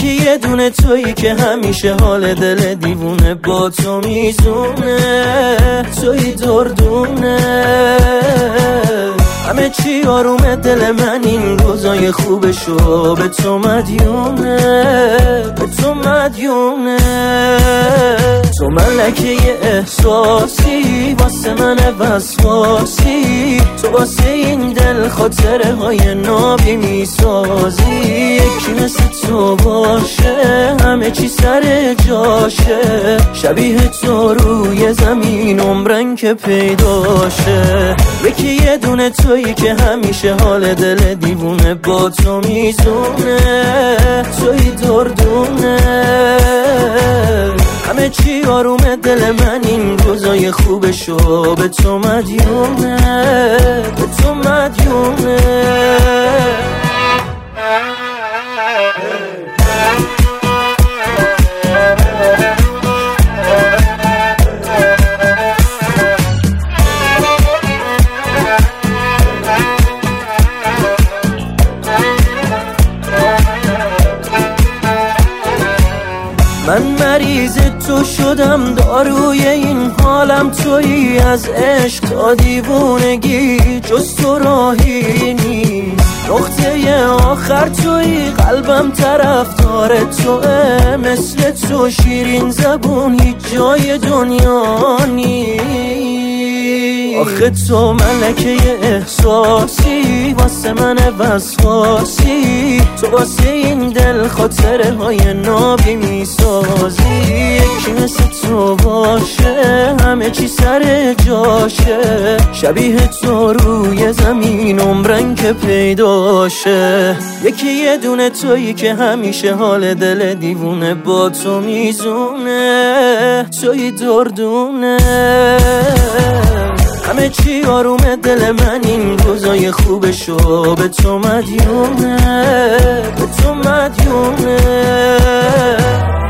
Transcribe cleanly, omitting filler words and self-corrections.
یکی یه دونه تویی که همیشه حال دل دیوونه با تو میزونه، تویی دردونه، همه چی آرومه دل من این روزای خوبشو به تو مدیونه، به تو مدیونه. تو ملکه یه احساسی واسه من وسواسی، تو واسه این دل خاطره های نابی میسازی. یکی مثل تو باشه همه چی سر جاشه، شبیه تو روی زمین عمرن که پیداشه. یکی یه دونه تویی که همیشه حال دل دیوونه با تو میزونه، تویی دردونه، همه چی آرومه دل من این روزای خوبشو به تو مدیونه، به تو مدیونه. من مریض تو شدم، داروی این حالم تویی، از عشق تا دیوونگی جز تو راهی نیست. نقطه آخر تویی، قلبم طرفدار توه، مثل تو شیرین زبون هیچ جای دنیا نیست. آخه تو ملکه احساسی واسه من وسواسی، تو واسه این دل خاطره های نابی میسازی. یکی مثل تو باشه همه چی سر جاشه، شبیه تو روی زمین عمرن که پیداشه. یکی یه دونه تویی که همیشه حال دل دیوونه با تو میزونه، تویی دردونه، همه چی آرومه دل من این روزای خوبشو به تو مدیونه، به تو مدیونه.